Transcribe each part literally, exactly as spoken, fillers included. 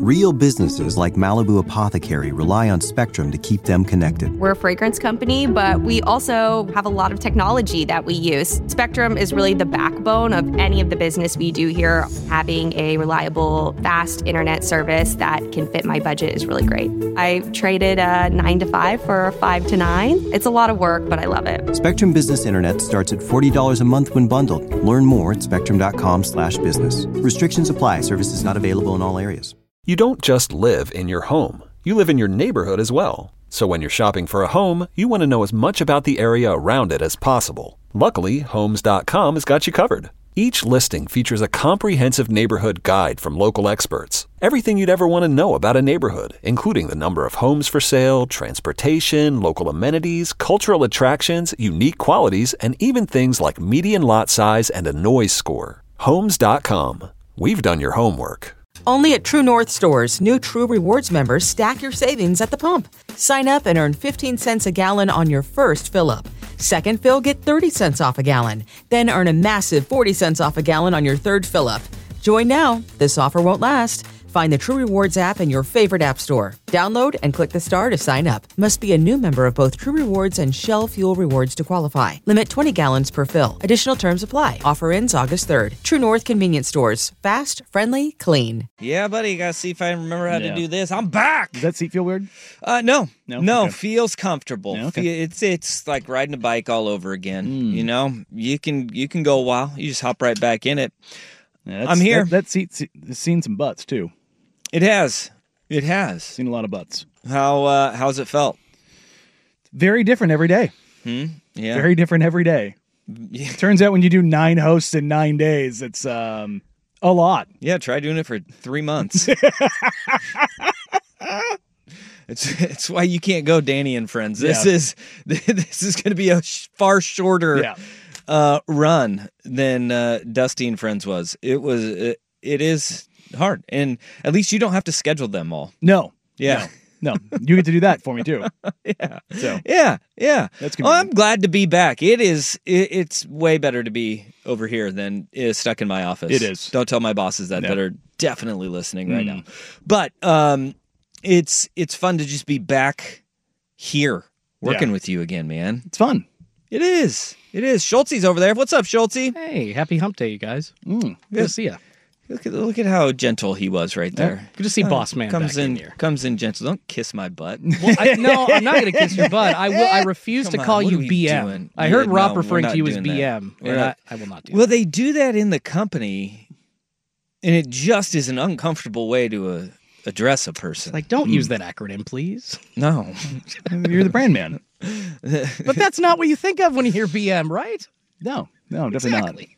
Real businesses like Malibu Apothecary rely on Spectrum to keep them connected. We're a fragrance company, but we also have a lot of technology that we use. Spectrum is really the backbone of any of the business we do here. Having a reliable, fast internet service that can fit my budget is really great. I traded a nine to five for a five to nine. It's a lot of work, but I love it. Spectrum Business Internet starts at forty dollars a month when bundled. Learn more at spectrum.com slash business. Restrictions apply. Services not available in all areas. You don't just live in your home. You live in your neighborhood as well. So when you're shopping for a home, you want to know as much about the area around it as possible. Luckily, Homes dot com has got you covered. Each listing features a comprehensive neighborhood guide from local experts. Everything you'd ever want to know about a neighborhood, including the number of homes for sale, transportation, local amenities, cultural attractions, unique qualities, and even things like median lot size and a noise score. Homes dot com. We've done your homework. Only at True North stores, new True Rewards members stack your savings at the pump. Sign up and earn fifteen cents a gallon on your first fill-up. Second fill, get thirty cents off a gallon. Then earn a massive forty cents off a gallon on your third fill-up. Join now. This offer won't last. Find the True Rewards app in your favorite app store. Download and click the star to sign up. Must be a new member of both True Rewards and Shell Fuel Rewards to qualify. Limit twenty gallons per fill. Additional terms apply. Offer ends August third. True North Convenience Stores. Fast, friendly, clean. Yeah, buddy, gotta see if I remember how Yeah. to do this. I'm back. Does that seat feel weird? Uh, no, No? no, Okay. feels comfortable. Yeah, okay. Fe- It's it's like riding a bike all over again. Mm. You know, you can you can go a while. You just hop right back in it. Yeah, that's- I'm here. That, that seat's has seen some butts too. It has, it has Seen a lot of butts. How uh, how's it felt? Very different every day. Hmm? Yeah. Very different every day. Yeah. Turns out when you do nine hosts in nine days, it's um a lot. Yeah, try doing it for three months. It's it's why you can't go Danny and Friends. This Yeah. is this is going to be a sh- far shorter Yeah. uh, run than uh, Dusty and Friends was. It was it, it is hard, and at least you don't have to schedule them all. No. Yeah. No. You get to do that for me too. Yeah. So Yeah, yeah. That's Oh, I'm convenient. glad to be back. It is. It, it's way better to be over here than is stuck in my office. It is. Don't tell my bosses that No. that are definitely listening right Mm. now. But um, it's it's fun to just be back here working Yeah. with you again, man. it's fun. It is. It is. Schultze's over there. What's up, Schulte? Hey, happy hump day, you guys. Mm. Good to see you. Look at look at how gentle he was right there. Good to see Uh, Boss Man comes back in, in here. comes in gentle. Don't kiss my butt. Well, I, no, I'm not going to kiss your butt. I will. I refuse Come to on, call what you are we B M. doing? I Yeah, heard Rob no, we're referring not to you as doing that. B M. We're and not- I, I will not do Well, that. they do that in the company, and it just is an uncomfortable way to uh, address a person. Like, don't use that acronym, please. no, You're the brand man. But that's not what you think of when you hear B M, right? No. No, definitely Exactly.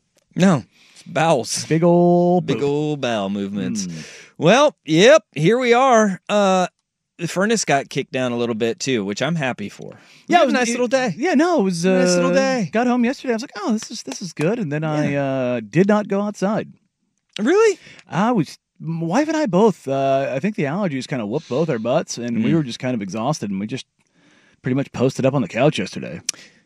no, it's bowels, not. Big old big poop. old bowel movements. Mm. Well, yep, here we are. Uh, the furnace got kicked down a little bit too, which I'm happy for. Yeah, it it was a nice little day. Yeah, no, it was uh, Nice little day. Got home yesterday. I was like, oh, this is this is good. And then I uh, did not go outside. Really? I was my wife and I both. Uh, I think the allergies kind of whooped both our butts, and we Mm. were just kind of exhausted, and we just pretty much posted up on the couch yesterday.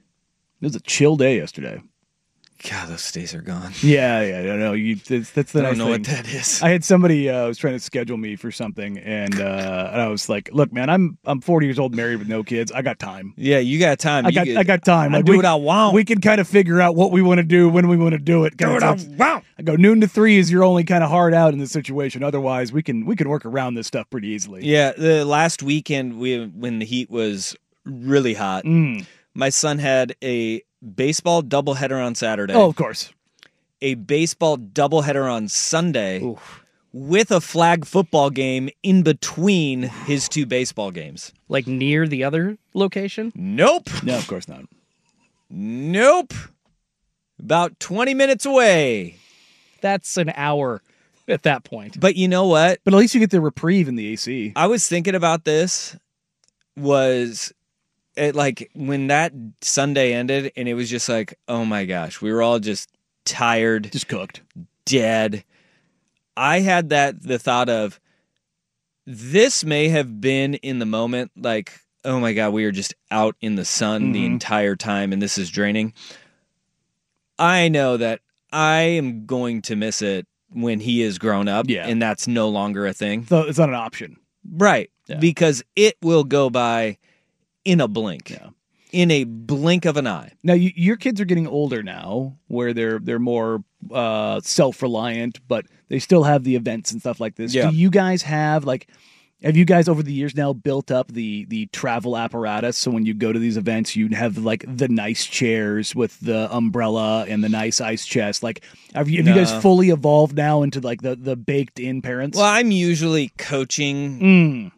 It was a chill day yesterday. God, those days are gone. Yeah, yeah, no, no. You, that's, that's the I don't nice know thing. what that is. I had somebody uh, was trying to schedule me for something, and uh, and I was like, "Look, man, I'm I'm forty years old, married with no kids. I got time. Yeah, you got time. I You got could- I got time. I Like, do we, what I want. We can kind of figure out what we want to do when we want to do it. do Kinda what I sucks. want. I go noon to three is your only kind of hard out in this situation. Otherwise, we can we can work around this stuff pretty easily. Yeah, the last weekend we when the heat was really hot, Mm. my son had a baseball doubleheader on Saturday, Oh, of course. a baseball doubleheader on Sunday, with a flag football game in between his two baseball games. Like near the other location? Nope. No, of course not. Nope. About twenty minutes away. That's an hour at that point. But you know what? But at least you get the reprieve in the A C. I was thinking about this was it like when that Sunday ended and it was just like, oh my gosh, we were all just tired, Just cooked. dead. I had that the thought of this may have been in the moment like, oh my God, we are just out in the sun the Mhm. entire time and this is draining. I know that I am going to miss it when he is grown up, Yeah. and that's no longer a thing. So it's not an option. Right. Yeah. Because it will go by in a blink. Yeah. In a blink of an eye. Now you, your kids are getting older now, where they're they're more uh, self-reliant, but they still have the events and stuff like this. Yeah. Do you guys have like? Have you guys over the years now built up the the travel apparatus so when you go to these events you have like the nice chairs with the umbrella and the nice ice chest? Like have you, have you guys No. fully evolved now into like the, the baked in parents? Well, I'm usually coaching, Mm.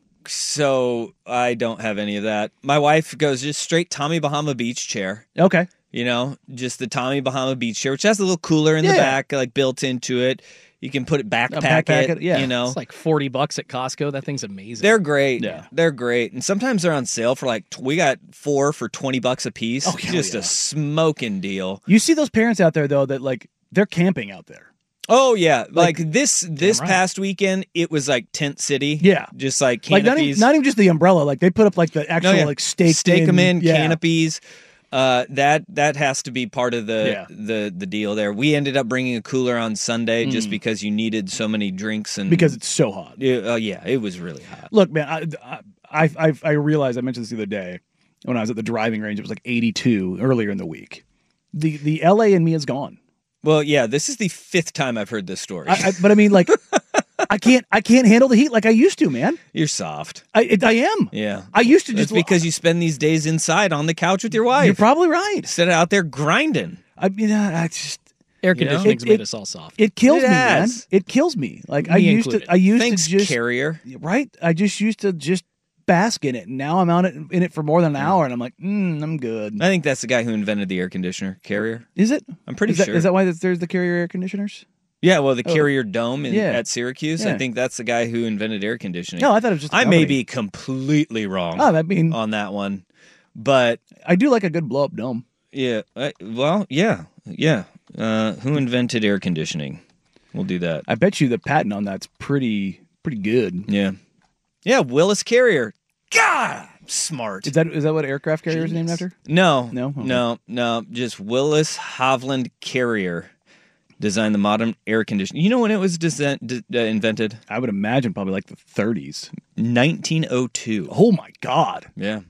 so I don't have any of that. My wife goes just straight Tommy Bahama Beach chair. Okay. You know, just the Tommy Bahama Beach chair, which has a little cooler in Yeah. the back, like built into it. You can put it backpack, backpack it, it, yeah. you know. It's like forty bucks at Costco. That thing's amazing. They're great. Yeah. They're great. And sometimes they're on sale for like, tw- we got four for twenty bucks a piece. Oh, hell Just yeah. a smoking deal. You see those parents out there though that like they're camping out there. Oh, yeah. Like, this this right. past weekend, it was like Tent City. Yeah. Just like Like not even, canopies. not even just the umbrella, like they put up like the actual No, yeah. like stake Stake them in, yeah. canopies. Uh, that that has to be part of the Yeah. the the deal there. We ended up bringing a cooler on Sunday just because you needed so many drinks and because it's so hot. Yeah, uh, yeah, it was really hot. Look, man, I, I I I realized I mentioned this the other day when I was at the driving range. It was like eighty-two earlier in the week. The the L A in me is gone. Well, yeah, this is the fifth time I've heard this story. I, I, but I mean, like, I can't I can't handle the heat like I used to, man. You're soft. I it, I am. Yeah, I used to it's just because you spend these days inside on the couch with your wife. You're probably right. Instead of out there grinding. I mean, I just Air You know? conditioning's It- made it- us all soft. it kills It me, man. has. It kills me. Like I Me used included. to I used Thanks, to just carrier. right. I just used to just bask in it, and now I'm out in in it for more than an hour, and I'm like, mm, I'm good. I think that's the guy who invented the air conditioner, Carrier. Is it? I'm pretty is that, sure. Is that why there's the Carrier air conditioners? Yeah, well, the Carrier Dome in, Yeah. at Syracuse, Yeah. I think that's the guy who invented air conditioning. No, I thought it was just. a I may company. be completely wrong Oh, I mean, on that one, but I do like a good blow up dome. yeah, I, well, yeah, yeah. Uh, who invented air conditioning? We'll do that. I bet you the patent on that's pretty pretty good. Yeah, yeah. Willis Carrier. God, I'm smart. Is that is that what aircraft carrier is named after? No, No? Okay. no, no. Just Willis Hovland Carrier designed the modern air conditioner. You know when it was desi- d- uh, invented? I would imagine probably like the thirties. nineteen oh two. Oh my god. Yeah.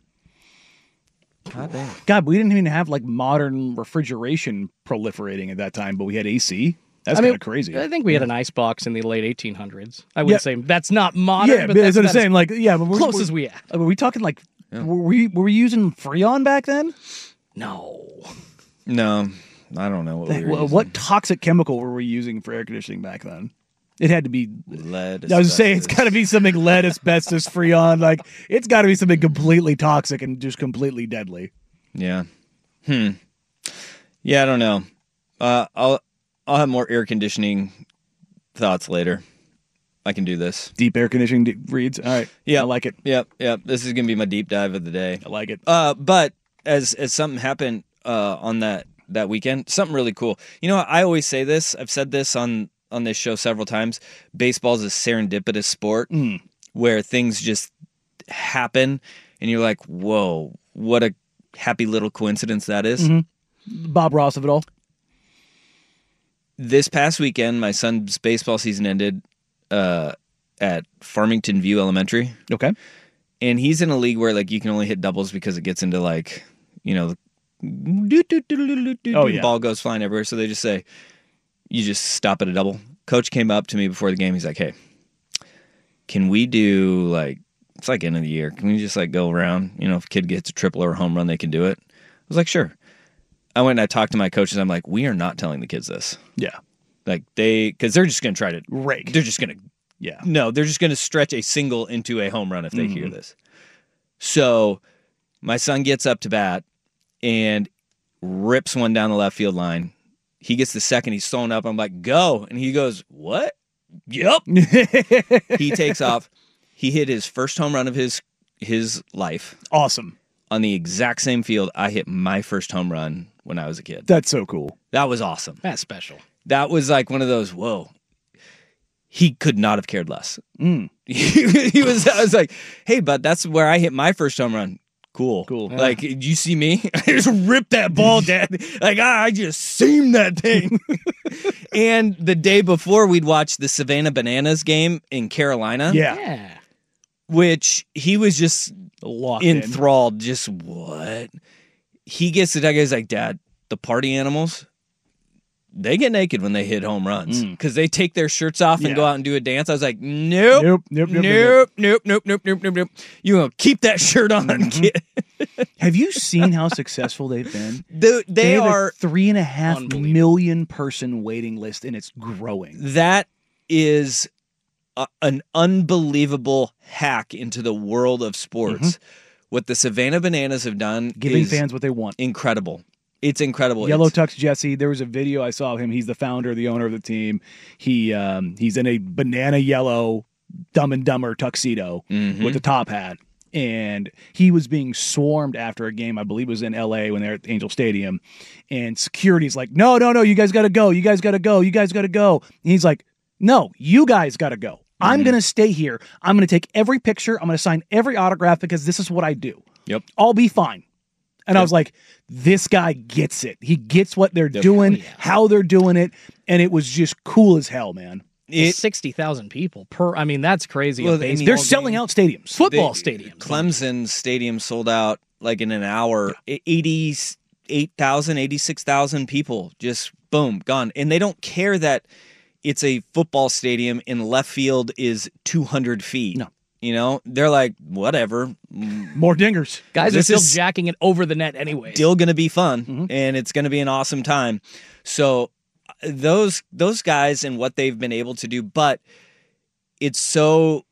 God damn. God, we didn't even have like modern refrigeration proliferating at that time, but we had A C. That's I kind mean, of crazy. I think we had an ice box in the late eighteen hundreds. I wouldn't Yeah. say that's not modern, yeah, but but that's, that's what I'm that's saying. Like, yeah, but we're, close we're, as we have. Were we talking like? Were we were we using Freon back then? No. No, I don't know what we were What, using. what toxic chemical were we using for air conditioning back then? It had to be. Lead. I was saying it's asbestos. got to be something lead, asbestos, Freon. Like it's got to be something completely toxic and just completely deadly. Yeah. Hmm. Yeah, I don't know. Uh, I'll I'll have more air conditioning thoughts later. I can do this. Deep air conditioning de- reads. All right. Yeah. I like it. Yep, yep. This is gonna be my deep dive of the day. I like it. Uh, but as as something happened uh on that that weekend, something really cool. You know, I always say this. I've said this on on this show several times. Baseball is a serendipitous sport Mm. where things just happen, and you're like, "Whoa, what a happy little coincidence that is." Mm-hmm. Bob Ross of it all. This past weekend, my son's baseball season ended uh, at Farmington View Elementary. Okay. And he's in a league where like you can only hit doubles because it gets into like, you know, the Oh, yeah. ball goes flying everywhere. So they just say, you just stop at a double. Coach came up to me before the game. He's like, hey, can we do like, it's like end of the year. Can we just like go around? You know, if a kid gets a triple or a home run, they can do it. I was like, sure. I went and I talked to my coaches. I'm like, we are not telling the kids this. Yeah. Like they, because they're just going to try to Rake. They're just going to, Yeah. no, they're just going to stretch a single into a home run if they hear Mhm. this. So my son gets up to bat and rips one down the left field line. He gets the second. He's thrown up. I'm like, go. And he goes, what? Yep. He takes off. He hit his first home run of his his life Awesome. on the exact same field I hit my first home run when I was a kid. That's so cool. That was awesome. That's special. That was like one of those, whoa. He could not have cared less. Mm. he was I was like, hey, bud, that's where I hit my first home run. Cool. Cool. Like, did you see me? I just ripped that ball, Dad. Like, I I just seamed that thing. And the day before, we'd watch the Savannah Bananas game in Carolina. Yeah. Yeah. Which he was just Locked in. enthralled. Just what? He gets to that guy's like, Dad, the party animals, they get naked when they hit home runs because they take their shirts off and Yeah. go out and do a dance. I was like, nope, Nope, nope, nope, nope, nope, nope, nope, nope, nope, nope. You gonna keep that shirt on, kid? Have you seen how successful they've been? They, they have are a three and a half Unbelievable. million person waiting list, and it's growing. that is a, an unbelievable hack into the world of sports. What the Savannah Bananas have done Giving is fans what they want. incredible. It's incredible. Yellow It's- Tux Jesse. There was a video I saw of him. He's the founder, the owner of the team. He um, he's in a banana yellow Dumb and Dumber tuxedo Mhm. with a top hat, and he was being swarmed after a game. I believe it was in L A when they're at Angel Stadium, and security's like, "No, no, no! You guys got to go! You guys got to go! You guys got to go!" And he's like, "No, you guys got to go. I'm gonna stay here. I'm gonna take every picture. I'm gonna sign every autograph because this is what I do. Yep. I'll be fine." And I was like, this guy gets it. He gets what they're doing, how they're doing it, and it was just cool as hell, man. It- sixty thousand people per. I mean, that's crazy. Well, a I mean, baseball They're game. selling out stadiums. football They- stadiums. Clemson Stadium sold out like in an hour. eighty-eight thousand, eighty-six thousand people. Just boom, gone. And they don't care that it's a football stadium and left field is two hundred feet. No. You know, they're like, whatever. More dingers. Guys are This still is jacking it over the net anyway. Still going to be fun, and it's going to be an awesome time. So those those guys and what they've been able to do, but it's so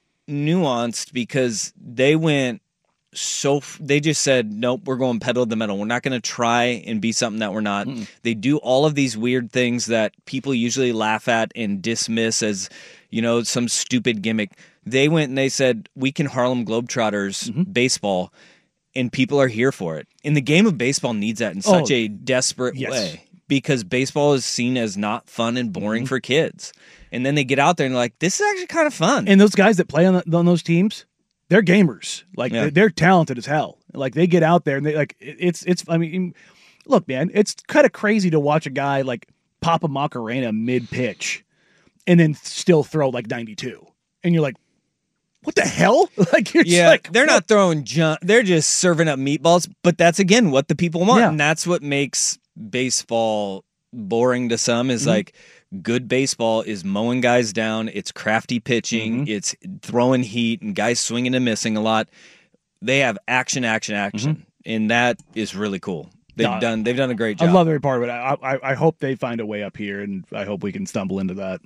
nuanced because they went so f- they just said, nope, we're going pedal to the metal. We're not going to try and be something that we're not. They do all of these weird things that people usually laugh at and dismiss as, you know, some stupid gimmick. They went and they said, we can Harlem Globetrotters baseball, and people are here for it. And the game of baseball needs that in such Oh, a desperate yes. way because baseball is seen as not fun and boring for kids. And then they get out there and they're like, this is actually kind of fun. And those guys that play on, the, on those teams, they're gamers. Like Yeah. they're, they're talented as hell. Like they get out there and they like it- it's it's. I mean, look, man, it's kind of crazy to watch a guy like pop a Macarena mid pitch, and then still throw like ninety-two, and you're like, what the hell? Like you're just Yeah, like they're not throwing junk. They're just serving up meatballs. But that's again what the people want, Yeah. and that's what makes baseball boring to some. Is Mm-hmm. like good baseball is mowing guys down. It's crafty pitching. Mm-hmm. It's throwing heat and guys swinging and missing a lot. They have action, action, action, and that is really cool. They've Mm-hmm. No, done. They've done a great I job. love every part of it. I, I I hope they find a way up here, and I hope we can stumble into that.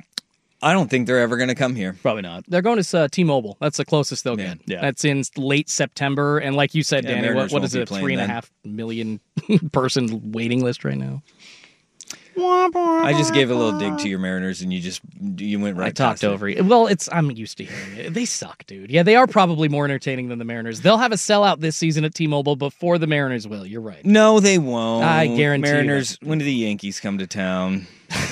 I don't think they're ever going to come here. Probably not. They're going to uh, T-Mobile. That's the closest they'll Yeah. get. Yeah. That's in late September. And like you said, Yeah, Danny, what, Mariners what won't is be it? A playing three and a then. half million person waiting list right now. I just gave a little dig to your Mariners, and you just you went right. I talked past it. over it. Well, it's I'm used to hearing it. They suck, dude. Yeah, they are probably more entertaining than the Mariners. They'll have a sellout this season at T-Mobile before the Mariners will. You're right. No, they won't. I guarantee you Mariners. When do the Yankees come to town?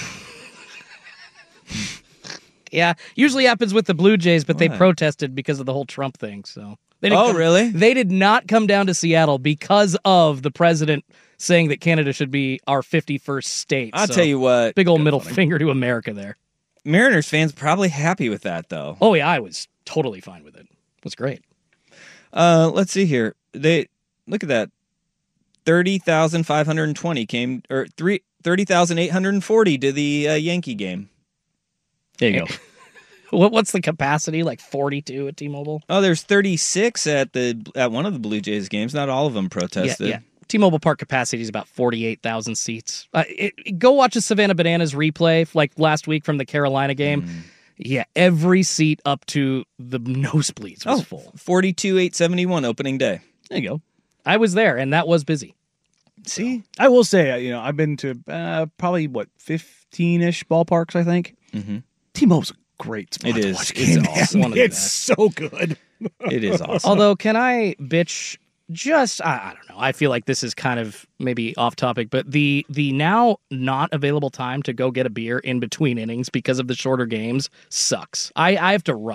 Yeah, usually happens with the Blue Jays, but they What? protested because of the whole Trump thing. So they didn't Oh, come- really? They did not come down to Seattle because of the president saying that Canada should be our fifty-first state. I'll So, tell you what. big old middle finger to America there. Mariners fans probably happy with that though. Oh yeah, I was totally fine with it. It was great. Uh, let's see here. They look at that. Thirty thousand five hundred and twenty came, or three thirty thousand eight hundred and forty to the uh, Yankee game. There you go. What what's the capacity? Like forty-two at T-Mobile? Oh, there's thirty-six at the at one of the Blue Jays games. Not all of them protested. Yeah, yeah. T-Mobile Park capacity is about forty-eight thousand seats. Uh, it, it- go watch the Savannah Bananas replay like last week from the Carolina game. Mm. Yeah, every seat up to the nosebleeds was Oh, full. forty-two eight seventy-one opening day. There you go. I was there, and that was busy. See, I will say, uh, you know, I've been to uh, probably what fifteen-ish ballparks. I think Mhm. T-Mobile's a great spot. It to is. watch a It's game, awesome. man. One of the It's best. so good. it is awesome. Although, can I bitch just, I, I don't know, I feel like this is kind of maybe off topic, but the the now not available time to go get a beer in between innings because of the shorter games sucks. I, I have to rush.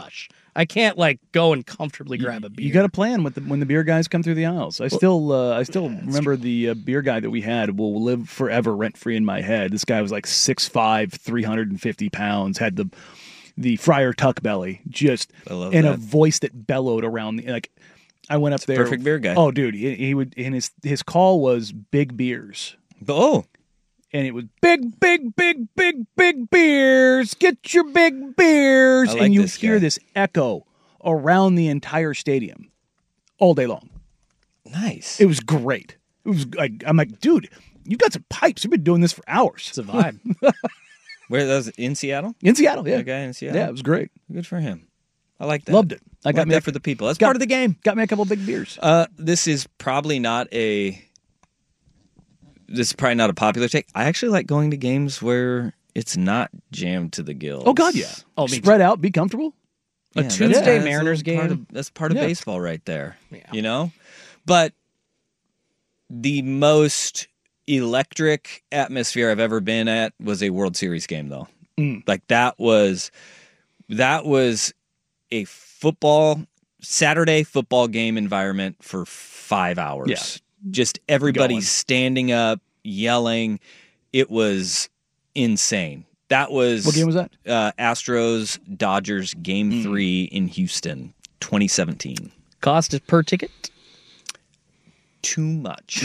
I can't like go and comfortably grab a beer. You got to plan with the, when the beer guys come through the aisles. I still, uh, I still remember the uh, beer guy that we had will live forever rent free in my head. This guy was like six five, three hundred fifty pounds, had the the Friar Tuck belly, just love and that. a voice that bellowed around. The, like I went up there, perfect beer guy. Oh, dude, he, he would, and his his call was big beers. Oh. And it was big, big, big, big, big beers. Get your big beers. I like and you this hear guy. this echo around the entire stadium all day long. Nice. It was great. It was like, I'm like, dude, you got some pipes. You've been doing this for hours. It's a vibe. Where that was in Seattle? In Seattle, yeah. That guy in Seattle? Yeah, it was great. Good for him. I like that. Loved it. I I got got me that a- for the people. That's got- part of the game. Got me a couple big beers. Uh, this is probably not a. This is probably not a popular take. I actually like going to games where it's not jammed to the gills. Oh, God, yeah. Oh, me Spread out, be comfortable. A Yeah, Tuesday that's- that's a Mariners little part game. of- that's part of Yeah. baseball right there. Yeah. You know? But the most electric atmosphere I've ever been at was a World Series game, though. Mm. Like that was that was a football Saturday football game environment for five hours. Yeah. Just everybody Going. standing up, yelling. It was insane. That was What game was that? Uh, Astros Dodgers Game Mm. Three in Houston, twenty seventeen. Cost is per ticket. Too much.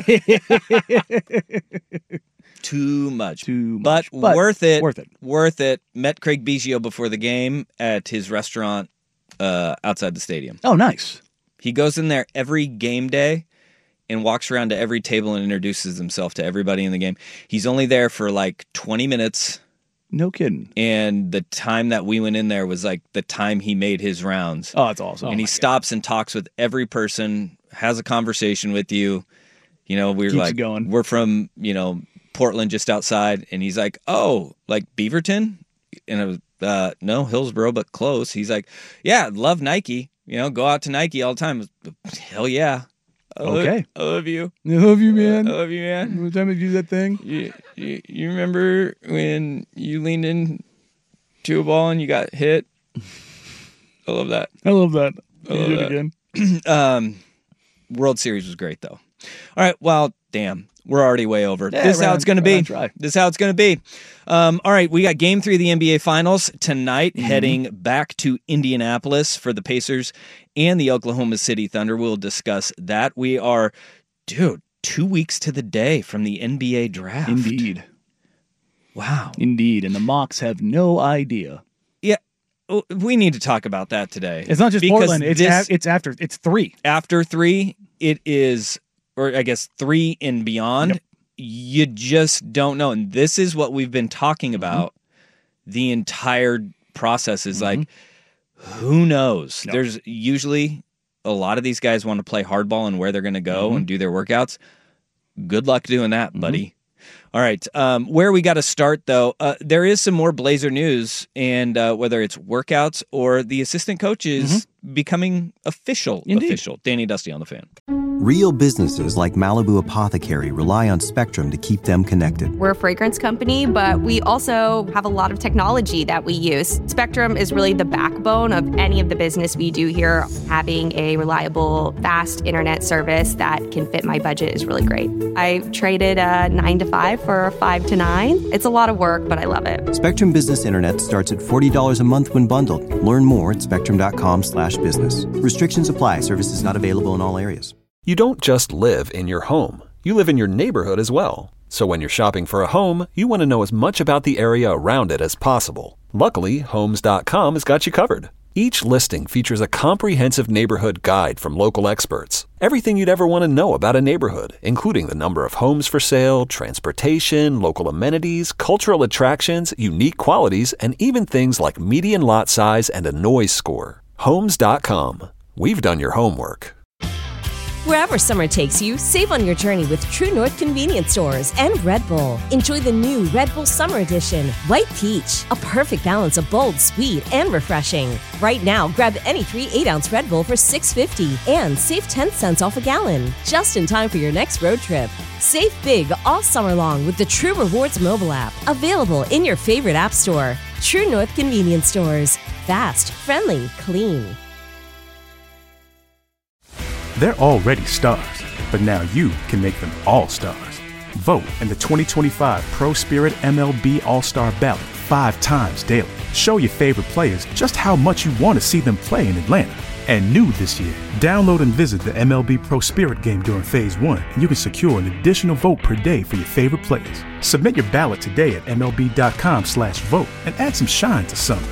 Too much. Too But, much. But worth it. worth it. Worth it. Met Craig Biggio before the game at his restaurant uh, outside the stadium. Oh, nice. He goes in there every game day and walks around to every table and introduces himself to everybody in the game. He's only there for like twenty minutes. No kidding. And the time that we went in there was like the time he made his rounds. Oh, that's awesome. and he stops and talks with every person, has a conversation with you. You know, we're Keeps like, it going. we're from, you know, Portland just outside. And he's like, oh, like Beaverton? And I was, uh, no, Hillsboro, but close. He's like, yeah, love Nike. You know, go out to Nike all the time. Hell yeah. I love- Okay. I love you. I love you, man. I love you, man. What time did you do that thing? You, you, you remember when you leaned in to a ball and you got hit? I love that. I love that. I You love did it that. again. Um, World Series was great, though. All right, well, damn, we're already way over. Yeah, this is right how on- it's going to right be. on try. This is how it's going to be. Um, all right, we got Game Three of the N B A Finals tonight, Mm-hmm. heading back to Indianapolis for the Pacers and the Oklahoma City Thunder. We'll discuss that. We are, dude, two weeks to the day from the N B A draft. Indeed. Wow. Indeed. And the mocks have no idea. Yeah, oh, we need to talk about that today. It's not just Because Portland. It's this- a, it's after. It's three. after three, it is, or I guess three and beyond, Yep. you just don't know. And this is what we've been talking about the entire process is like, who knows? Yep. There's usually a lot of these guys want to play hardball and where they're going to go and do their workouts. Good luck doing that, buddy. All right. Um, where we got to start, though, uh, there is some more Blazer news, and uh, whether it's workouts or the assistant coaches becoming official, Indeed. official. Danny Dusty on the Fan. Real businesses like Malibu Apothecary rely on Spectrum to keep them connected. We're a fragrance company, but we also have a lot of technology that we use. Spectrum is really the backbone of any of the business we do here. Having a reliable, fast internet service that can fit my budget is really great. I traded a nine to five for a five to nine. It's a lot of work, but I love it. Spectrum Business Internet starts at forty dollars a month when bundled. Learn more at spectrum.com slash business. Restrictions apply. Services not available in all areas. You don't just live in your home. You live in your neighborhood as well. So when you're shopping for a home, you want to know as much about the area around it as possible. Luckily, Homes dot com has got you covered. Each listing features a comprehensive neighborhood guide from local experts. Everything you'd ever want to know about a neighborhood, including the number of homes for sale, transportation, local amenities, cultural attractions, unique qualities, and even things like median lot size and a noise score. Homes dot com. We've done your homework. Wherever summer takes you, save on your journey with True North Convenience Stores and Red Bull. Enjoy the new Red Bull Summer Edition, White Peach, a perfect balance of bold, sweet, and refreshing. Right now, grab any three eight-ounce Red Bull for six dollars and fifty cents and save ten cents off a gallon, just in time for your next road trip. Save big all summer long with the True Rewards mobile app, available in your favorite app store. True North Convenience Stores. Fast, friendly, clean. They're already stars, but now you can make them all stars. Vote in the twenty twenty-five Pro Spirit M L B All-Star Ballot five times daily. Show your favorite players just how much you want to see them play in Atlanta. And new this year, download and visit the M L B Pro Spirit game during Phase one, and you can secure an additional vote per day for your favorite players. Submit your ballot today at MLB.com slash vote and add some shine to summer.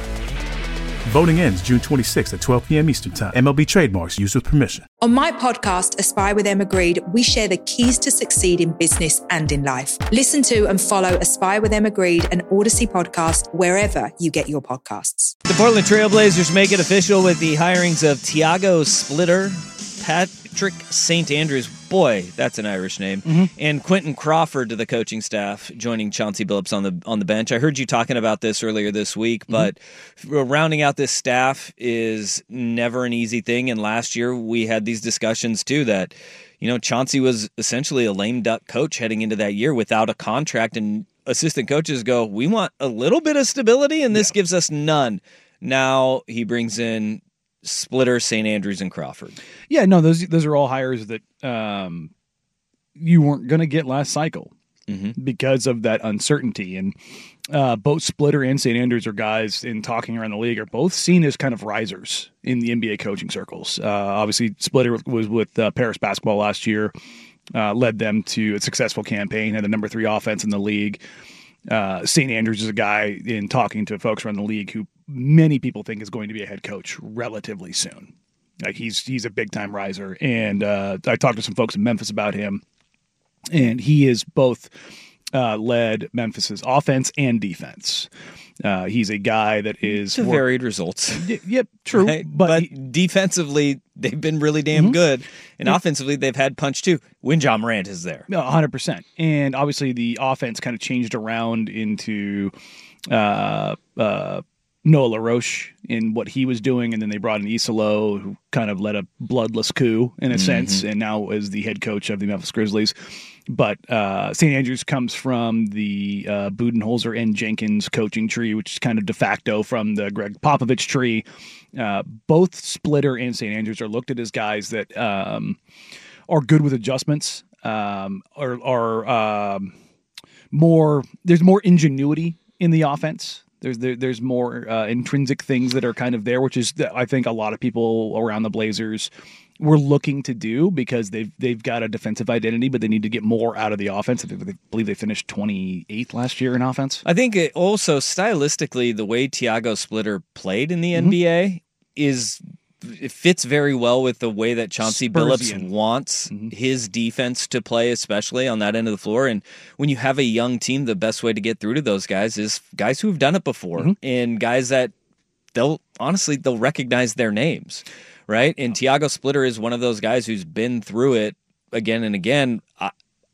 Voting ends June twenty-sixth at twelve p.m. Eastern Time. M L B trademarks used with permission. On my podcast, Aspire with Emma Greed, we share the keys to succeed in business and in life. Listen to and follow Aspire with Emma Greed, an Odyssey podcast, wherever you get your podcasts. The Portland Trailblazers make it official with the hirings of Tiago Splitter, Patrick Saint Andrews, boy, that's an Irish name, mm-hmm. and Quentin Crawford to the coaching staff, joining Chauncey Billups on the on the bench. I heard you talking about this earlier this week, but mm-hmm. rounding out this staff is never an easy thing. And last year we had these discussions too that, you know, Chauncey was essentially a lame duck coach heading into that year without a contract, and assistant coaches go, we want a little bit of stability, and this yeah. gives us none. Now he brings in Splitter, Saint Andrews, and Crawford. Yeah, no, those those are all hires that um, you weren't going to get last cycle mm-hmm. because of that uncertainty. And uh, both Splitter and Saint Andrews are guys in talking around the league are both seen as kind of risers in the N B A coaching circles. Uh, obviously, Splitter was with uh, Paris basketball last year, uh, led them to a successful campaign, had the number three offense in the league. Uh, Saint Andrews is a guy in talking to folks around the league who many people think is going to be a head coach relatively soon. Like he's he's a big time riser, and uh, I talked to some folks in Memphis about him, and he is both uh, led Memphis's offense and defense. Uh, he's a guy that is to varied results. Y- yep, true. Right? But, but he, defensively, they've been really damn mm-hmm. good, and yeah. offensively, they've had punch too when Ja Morant is there. No, one hundred percent. And obviously, the offense kind of changed around into uh, uh, Noah LaRoche in what he was doing, and then they brought in Isolo, who kind of led a bloodless coup in a mm-hmm. sense, and now is the head coach of the Memphis Grizzlies. But uh, Saint Andrews comes from the uh, Budenholzer and Jenkins coaching tree, which is kind of de facto from the Greg Popovich tree. Uh, both Splitter and Saint Andrews are looked at as guys that um, are good with adjustments, um, are, are um, more. There's more ingenuity in the offense. There's there, there's more uh, intrinsic things that are kind of there, which is I think a lot of people around the Blazers were looking to do because they've they've got a defensive identity, but they need to get more out of the offense. I believe they finished twenty-eighth last year in offense. I think it also stylistically, the way Tiago Splitter played in the mm-hmm. N B A is it fits very well with the way that Chauncey Billups wants mm-hmm. his defense to play, especially on that end of the floor. And when you have a young team, the best way to get through to those guys is guys who've done it before mm-hmm. and guys that they'll honestly they'll recognize their names. Right? And Tiago Splitter is one of those guys who's been through it again and again. I,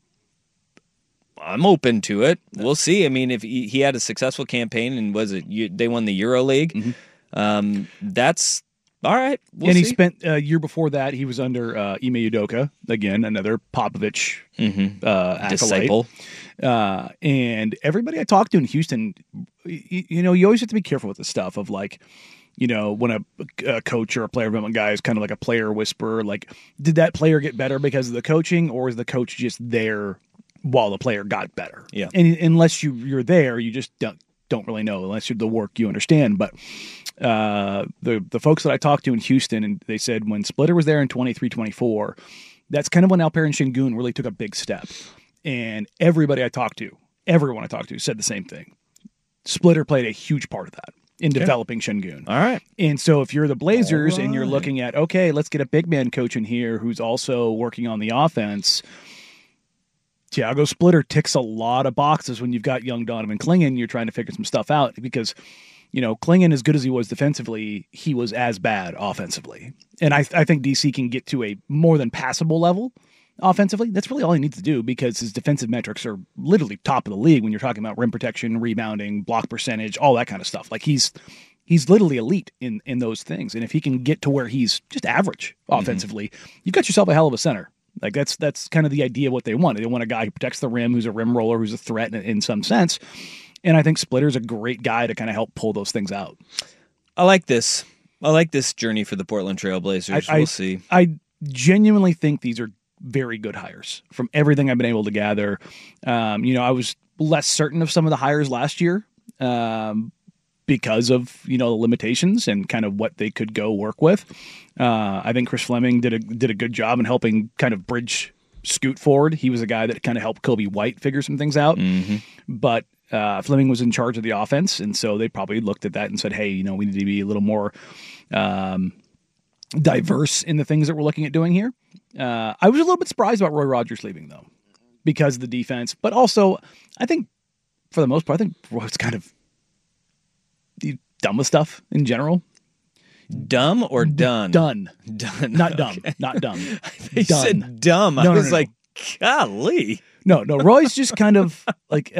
I'm open to it. We'll see. I mean, if he, he had a successful campaign and was it they won the Euro League, mm-hmm. um, that's all right. We'll and he see. spent a year before that. He was under uh, Ime Udoka, again, another Popovich mm-hmm. uh, acolyte. disciple. Uh, and everybody I talked to in Houston, you, you know, you always have to be careful with this stuff of like, you know, when a, a coach or a player development guy is kind of like a player whisperer, like, did that player get better because of the coaching, or is the coach just there while the player got better? Yeah. And unless you, you're there, you just don't, don't really know unless you're the work you understand. But uh, the the folks that I talked to in Houston, and they said when Splitter was there in twenty-three twenty-four, that's kind of when Alperen Sengun really took a big step. And everybody I talked to, everyone I talked to said the same thing. Splitter played a huge part of that in developing yeah. Sengun. All right. And so if you're the Blazers right. and you're looking at, okay, let's get a big man coach in here who's also working on the offense, Tiago Splitter ticks a lot of boxes when you've got young Donovan Clingan. You're trying to figure some stuff out because, you know, Clingan, as good as he was defensively, he was as bad offensively. And I, I think D C can get to a more than passable level offensively. That's really all he needs to do because his defensive metrics are literally top of the league when you're talking about rim protection, rebounding, block percentage, all that kind of stuff. Like he's he's literally elite in in those things. And if he can get to where he's just average offensively, mm-hmm. you've got yourself a hell of a center. Like that's that's kind of the idea of what they want. They want a guy who protects the rim, who's a rim roller, who's a threat in, in some sense. And I think Splitter's a great guy to kind of help pull those things out. I like this. I like this journey for the Portland Trailblazers. I, we'll I, see. I genuinely think these are very good hires from everything I've been able to gather. Um, you know, I was less certain of some of the hires last year um, because of, you know, the limitations and kind of what they could go work with. Uh, I think Chris Fleming did a did a good job in helping kind of bridge Scoot forward. He was a guy that kind of helped Kobe White figure some things out. Mm-hmm. But uh, Fleming was in charge of the offense, and so they probably looked at that and said, hey, you know, we need to be a little more um, diverse in the things that we're looking at doing here. Uh, I was a little bit surprised about Roy Rogers leaving, though, because of the defense. But also, I think, for the most part, I think Roy's kind of done with stuff in general. Dumb or done? Done. Done. Not Okay. dumb. Not dumb. They done. said dumb. No, I no, was no, no. like, golly. No, no. Roy's just kind of like,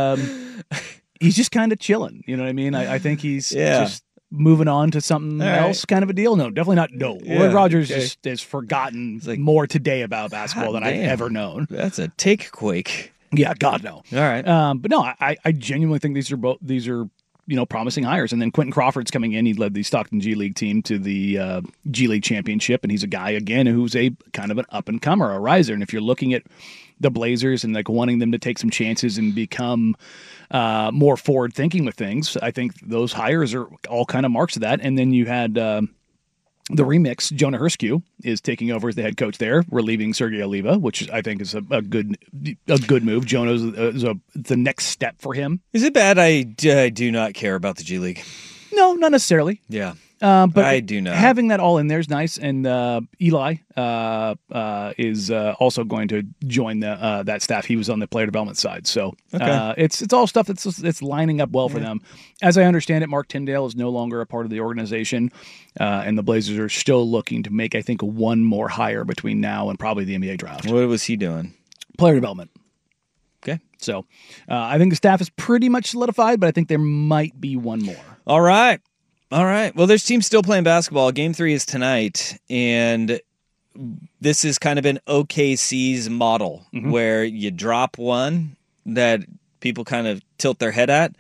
um, he's just kind of chilling. You know what I mean? I, I think he's Yeah. just moving on to something All right. else kind of a deal. No, definitely not. No. Yeah, Roy Rogers okay. just has forgotten like, more today about basketball God than I've damn. ever known. That's a take quake. Yeah, God, no. All right. Um, but no, I, I genuinely think these are both, these are, you know, promising hires. And then Quentin Crawford's coming in. He led the Stockton G League team to the uh, G League championship. And he's a guy, again, who's a kind of an up and comer, a riser. And if you're looking at the Blazers and like wanting them to take some chances and become uh, more forward thinking with things, I think those hires are all kind of marks of that. And then you had um, the remix. Jonah Hurskew is taking over as the head coach there, relieving Sergey Oliva, which I think is a, a good a good move. Jonah is, a, is a, the next step for him. Is it bad I, I do not care about the G League? No, not necessarily. Yeah. Um, but I do not. Having that all in there is nice. And uh, Eli uh, uh, is uh, also going to join the uh, that staff. He was on the player development side, so Okay. uh, it's it's all stuff that's it's lining up well for Yeah. them. As I understand it, Mark Tyndale is no longer a part of the organization, uh, and the Blazers are still looking to make, I think, one more hire between now and probably the N B A draft. What was he doing? Player development. Okay. So uh, I think the staff is pretty much solidified, but I think there might be one more. All right. All right. Well, there's teams still playing basketball. Game three is tonight, and this has kind of been O K C's model, Mhm. where you drop one that people kind of tilt their head at,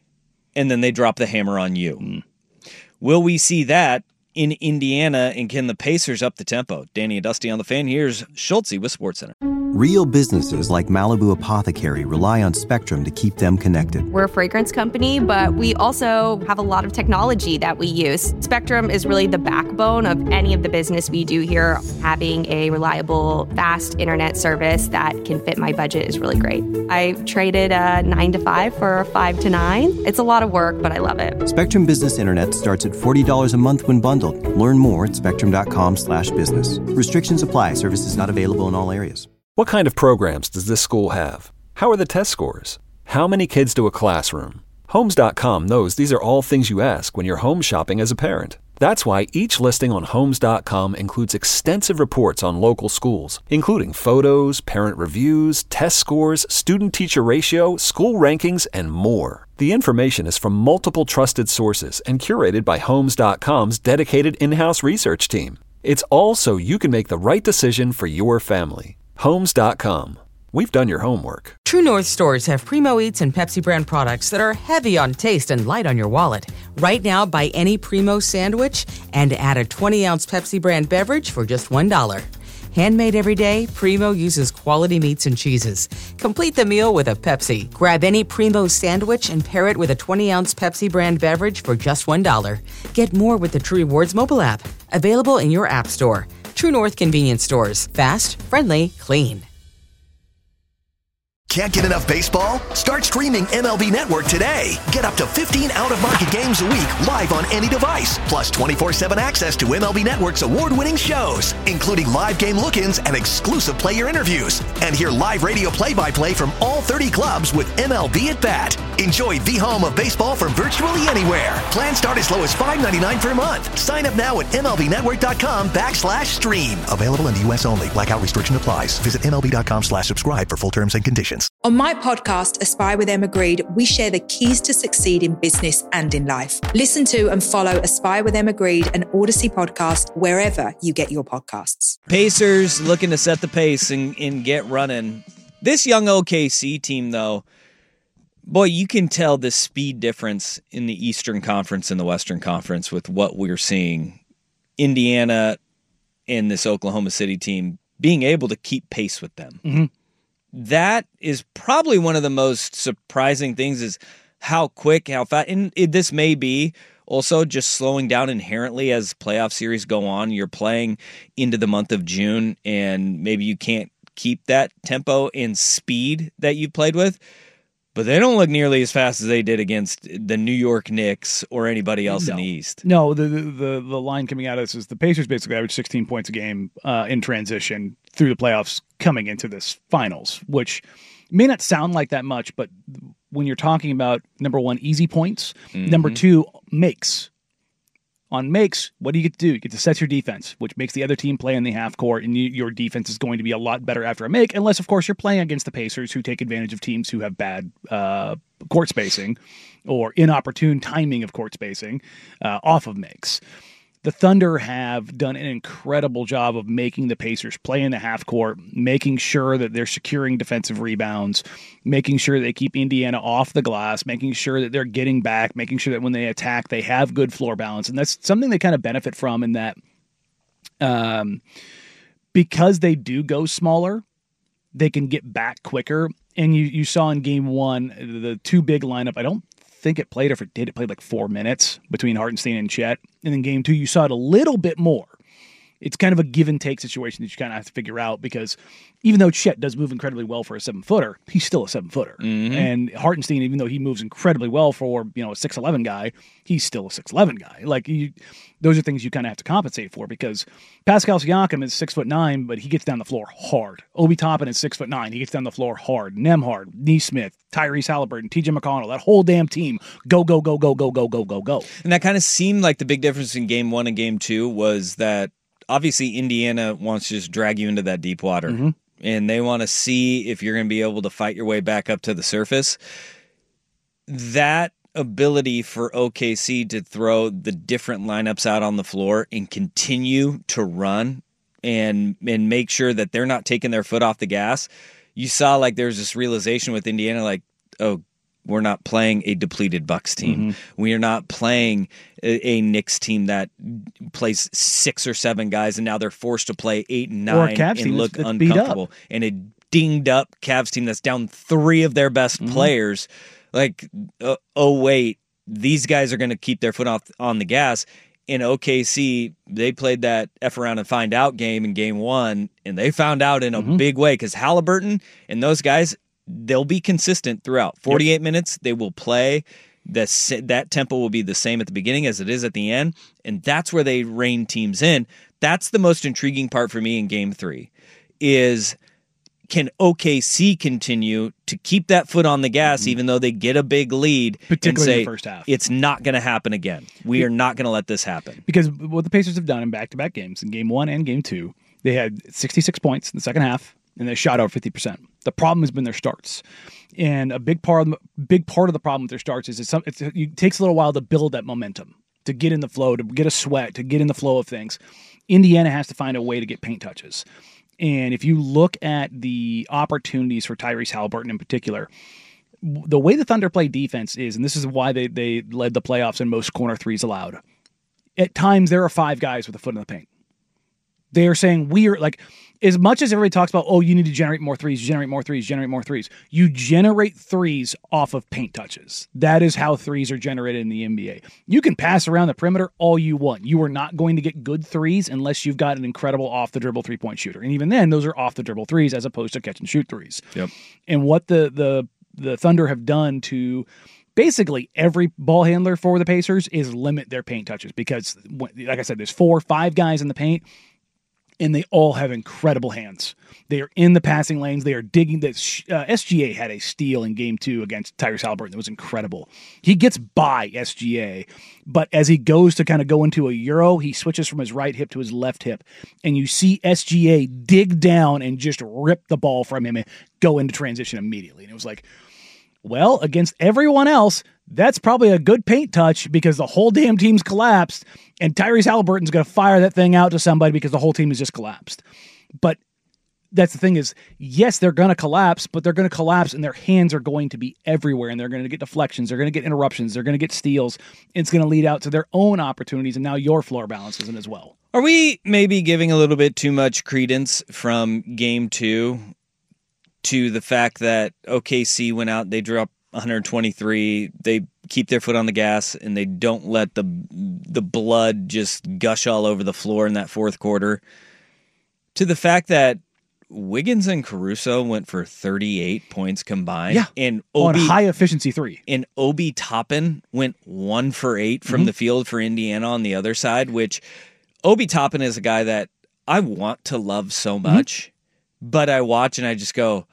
and then they drop the hammer on you. Mm. Will we see that in Indiana, and can the Pacers up the tempo? Danny and Dusty on the Fan. Here's Schultze with SportsCenter. Real businesses like Malibu Apothecary rely on Spectrum to keep them connected. We're a fragrance company, but we also have a lot of technology that we use. Spectrum is really the backbone of any of the business we do here. Having a reliable, fast internet service that can fit my budget is really great. I traded a nine to five for a five to nine. It's a lot of work, but I love it. Spectrum Business Internet starts at forty dollars a month when bundled. Learn more at spectrum.com slash business. Restrictions apply. Services not available in all areas. What kind of programs does this school have? How are the test scores? How many kids do a classroom? Homes dot com knows these are all things you ask when you're home shopping as a parent. That's why each listing on Homes dot com includes extensive reports on local schools, including photos, parent reviews, test scores, student-teacher ratio, school rankings, and more. The information is from multiple trusted sources and curated by Homes dot com's dedicated in-house research team. It's all so you can make the right decision for your family. Homes dot com. We've done your homework. True North stores have Primo Eats and Pepsi brand products that are heavy on taste and light on your wallet. Right now, buy any Primo sandwich and add a twenty ounce Pepsi brand beverage for just one dollar. Handmade every day, Primo uses quality meats and cheeses. Complete the meal with a Pepsi. Grab any Primo sandwich and pair it with a twenty ounce Pepsi brand beverage for just one dollar. Get more with the True Rewards mobile app. Available in your app store. True North Convenience Stores. Fast, friendly, clean. Can't get enough baseball? Start streaming M L B Network today. Get up to fifteen out-of-market games a week live on any device, plus twenty-four seven access to M L B Network's award-winning shows, including live game look-ins and exclusive player interviews. And hear live radio play-by-play from all thirty clubs with M L B at Bat. Enjoy the home of baseball from virtually anywhere. Plans start as low as five ninety-nine per month. Sign up now at MLBnetwork.com backslash stream. Available in the U S only. Blackout restriction applies. Visit MLB.com slash subscribe for full terms and conditions. On my podcast, Aspire with Emma Greed, we share the keys to succeed in business and in life. Listen to and follow Aspire with Emma Greed, an Odyssey podcast, wherever you get your podcasts. Pacers looking to set the pace and, and get running. This young O K C team, though, Boy, you can tell the speed difference in the Eastern Conference and the Western Conference with what we're seeing. Indiana and this Oklahoma City team being able to keep pace with them. Mm-hmm. That is probably one of the most surprising things is how quick, how fast. And it, this may be also just slowing down inherently as playoff series go on. You're playing into the month of June, and maybe you can't keep that tempo and speed that you've played with. But they don't look nearly as fast as they did against the New York Knicks or anybody else no. in the East. No, the, the the the line coming out of this is the Pacers basically average sixteen points a game uh, in transition through the playoffs coming into this finals, which may not sound like that much, but when you're talking about, number one, easy points, mm-hmm. number two, makes. On makes, what do you get to do? You get to set your defense, which makes the other team play in the half court, and you, your defense is going to be a lot better after a make, unless, of course, you're playing against the Pacers, who take advantage of teams who have bad uh, court spacing or inopportune timing of court spacing uh, off of makes. The Thunder have done an incredible job of making the Pacers play in the half court, making sure that they're securing defensive rebounds, making sure they keep Indiana off the glass, making sure that they're getting back, making sure that when they attack, they have good floor balance. And that's something they kind of benefit from in that um, because they do go smaller, they can get back quicker. And you, you saw in game one, the two big lineup, I don't think it played, or if it did, it played like four minutes between Hartenstein and Chet. And in game two, you saw it a little bit more. It's kind of a give and take situation that you kind of have to figure out, because even though Chet does move incredibly well for a seven footer, he's still a seven footer. Mm-hmm. And Hartenstein, even though he moves incredibly well for, you know, a six eleven guy, he's still a six eleven guy. Like, you, those are things you kind of have to compensate for, because Pascal Siakam is six foot nine, but he gets down the floor hard. Obi Toppin is six foot nine. He gets down the floor hard. Nembhard, Nesmith, Tyrese Halliburton, T J McConnell, that whole damn team, go, go, go, go, go, go, go, go, go. And that kind of seemed like the big difference in game one and game two was that obviously Indiana wants to just drag you into that deep water. Mm-hmm. And they want to see if you're going to be able to fight your way back up to the surface. That ability for O K C to throw the different lineups out on the floor and continue to run and and make sure that they're not taking their foot off the gas. You saw like there's this realization with Indiana, like, oh, we're not playing a depleted Bucks team. Mm-hmm. We are not playing a, a Knicks team that plays six or seven guys, and now they're forced to play eight and nine or a Cavs and team look that's, that's uncomfortable. And a dinged up Cavs team that's down three of their best mm-hmm. players. Like, uh, oh, wait, these guys are going to keep their foot off on the gas. In O K C, they played that F around and find out game in game one, and they found out in a mm-hmm. big way, because Halliburton and those guys, they'll be consistent throughout. forty-eight yep. minutes, they will play. The, that tempo will be the same at the beginning as it is at the end, and that's where they rein teams in. That's the most intriguing part for me in game three, is can O K C continue to keep that foot on the gas mm-hmm. even though they get a big lead, particularly and say, in the first half? It's not going to happen again. We are not going to let this happen. Because what the Pacers have done in back-to-back games, in game one and game two, they had sixty-six points in the second half, and they shot over fifty percent. The problem has been their starts. And a big part of the, big part of the problem with their starts is it's, some, it's, it takes a little while to build that momentum, to get in the flow, to get a sweat, to get in the flow of things. Indiana has to find a way to get paint touches. And if you look at the opportunities for Tyrese Halliburton in particular, the way the Thunder play defense is, and this is why they, they led the playoffs in most corner threes allowed, at times there are five guys with a foot in the paint. They are saying, we are like, as much as everybody talks about, oh, you need to generate more threes, generate more threes, generate more threes. You generate threes off of paint touches. That is how threes are generated in the N B A. You can pass around the perimeter all you want. You are not going to get good threes unless you've got an incredible off-the-dribble three-point shooter. And even then, those are off-the-dribble threes as opposed to catch-and-shoot threes. Yep. And what the the the Thunder have done to basically every ball handler for the Pacers is limit their paint touches, because, like I said, there's four or five guys in the paint, and they all have incredible hands. They are in the passing lanes. They are digging. This uh, S G A had a steal in game two against Tyrese Halliburton that was incredible. He gets by S G A, but as he goes to kind of go into a Euro, he switches from his right hip to his left hip, and you see S G A dig down and just rip the ball from him and go into transition immediately. And it was like, well, against everyone else, that's probably a good paint touch, because the whole damn team's collapsed, and Tyrese Halliburton's going to fire that thing out to somebody because the whole team has just collapsed. But that's the thing is, yes, they're going to collapse, but they're going to collapse and their hands are going to be everywhere and they're going to get deflections. They're going to get interruptions. They're going to get steals. It's going to lead out to their own opportunities. And now your floor balance isn't as well. Are we maybe giving a little bit too much credence from game two to the fact that O K C went out, they drew up one twenty-three, they keep their foot on the gas, and they don't let the the blood just gush all over the floor in that fourth quarter, to the fact that Wiggins and Caruso went for thirty-eight points combined. Yeah, and on Obi, high efficiency three. And Obi Toppin went one for eight from Mm-hmm. the field for Indiana on the other side, which Obi Toppin is a guy that I want to love so much, mm-hmm. but I watch and I just go,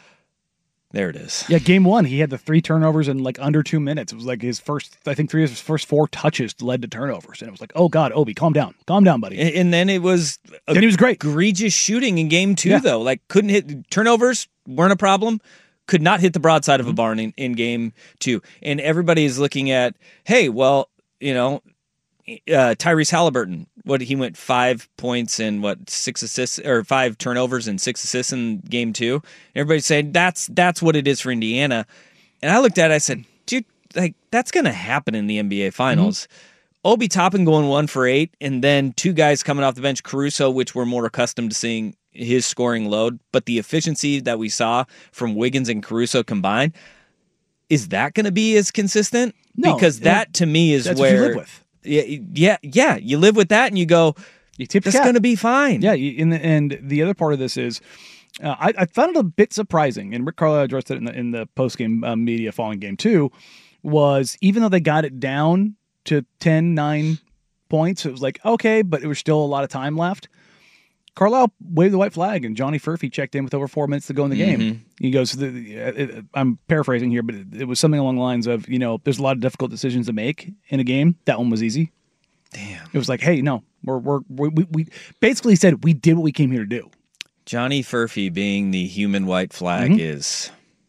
there it is. Yeah, game one, he had the three turnovers in like under two minutes. It was like his first, I think three of his first four touches led to turnovers. And it was like, oh God, Obi, calm down. Calm down, buddy. And, and then it was then he was great. Egregious shooting in game two, Yeah. though. Like, couldn't hit, turnovers weren't a problem. Could not hit the broadside of a barn in, in game two. And everybody is looking at, hey, well, you know, uh, Tyrese Halliburton, what he went five points and what six assists or five turnovers and six assists in game two. Everybody's saying that's that's what it is for Indiana. And I looked at it, I said, dude, like that's gonna happen in the N B A Finals. Mm-hmm. Obi Toppin going one for eight, and then two guys coming off the bench, Caruso, which we're more accustomed to seeing his scoring load, but the efficiency that we saw from Wiggins and Caruso combined, is that going to be as consistent? No, because that it, to me is that's where what you live with. Yeah, yeah, yeah. You live with that, and you go, you tip that's going to be fine. Yeah, you, and, the, and the other part of this is, uh, I, I found it a bit surprising, and Rick Carlisle addressed it in the, in the post-game uh, media following game two, was even though they got it down to ten, nine points, it was like, okay, but it was still a lot of time left. Carlisle waved the white flag, and Johnny Furphy checked in with over four minutes to go in the game. Mm-hmm. He goes, the, it, I'm paraphrasing here, but it, it was something along the lines of, you know, there's a lot of difficult decisions to make in a game. That one was easy. Damn. It was like, hey, no, we're, we're, we we we basically said we did what we came here to do. Johnny Furphy being the human white flag Mhm. is...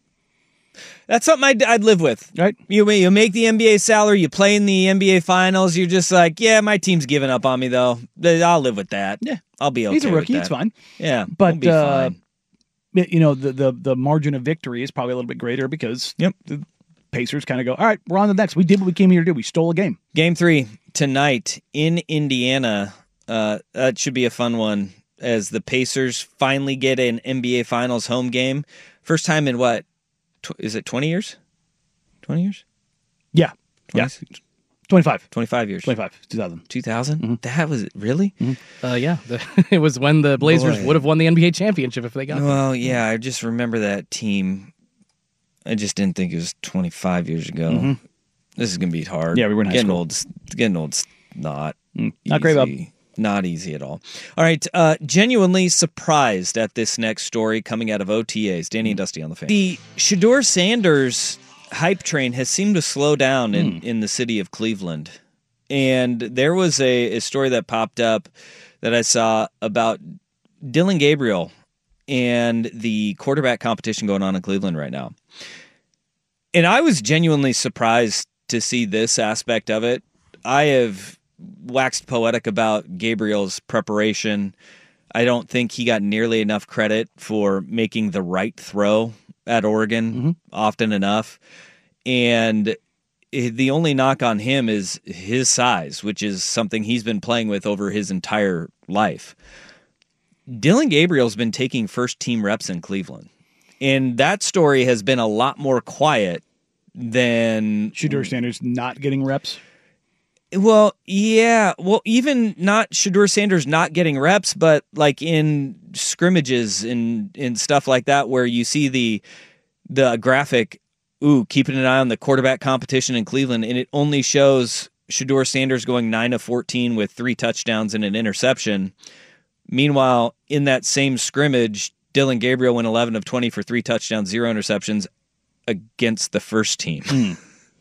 That's something I'd, I'd live with. Right. You, you make the N B A salary, you play in the N B A Finals, you're just like, yeah, my team's giving up on me, though. I'll live with that. Yeah. I'll be okay He's a with rookie. that. It's fine. Yeah. But, we'll be uh, fine. you know, the, the, the margin of victory is probably a little bit greater because Yep. the Pacers kind of go, all right, we're on to the next. We did what we came here to do. We stole a game. Game three tonight in Indiana. Uh, that should be a fun one as the Pacers finally get an N B A Finals home game. First time in what? Tw- is it twenty years? twenty years? Yeah. twenty, Yeah. twenty-five. twenty-five years. twenty-five. two thousand. two thousand? Mm-hmm. That was it? Really? Mm-hmm. Uh, yeah, the, it was when the Blazers Boy. would have won the N B A championship if they got. Well, yeah, I just remember that team. I just didn't think it was twenty-five years ago. Mm-hmm. This is gonna be hard. Yeah, we were in high getting school. old. Getting old's not Mm, not great, Bob. easy. Not easy at all. All right, uh, genuinely surprised at this next story coming out of O T As. Danny and Dusty on the fan. The Shedeur Sanders hype train has seemed to slow down in, Mm. in the city of Cleveland. And there was a, a story that popped up that I saw about Dylan Gabriel and the quarterback competition going on in Cleveland right now. And I was genuinely surprised to see this aspect of it. I have waxed poetic about Gabriel's preparation. I don't think he got nearly enough credit for making the right throw at Oregon Mm-hmm. often enough. And the only knock on him is his size, which is something he's been playing with over his entire life. Dylan Gabriel's been taking first team reps in Cleveland. And that story has been a lot more quiet than Shedeur Sanders not getting reps. Well, yeah. Well, even not Shedeur Sanders not getting reps, but like in scrimmages and, and stuff like that, where you see the the graphic, ooh, keeping an eye on the quarterback competition in Cleveland, and it only shows Shedeur Sanders going nine of fourteen with three touchdowns and an interception. Meanwhile, in that same scrimmage, Dylan Gabriel went eleven of twenty for three touchdowns, zero interceptions against the first team. Mm.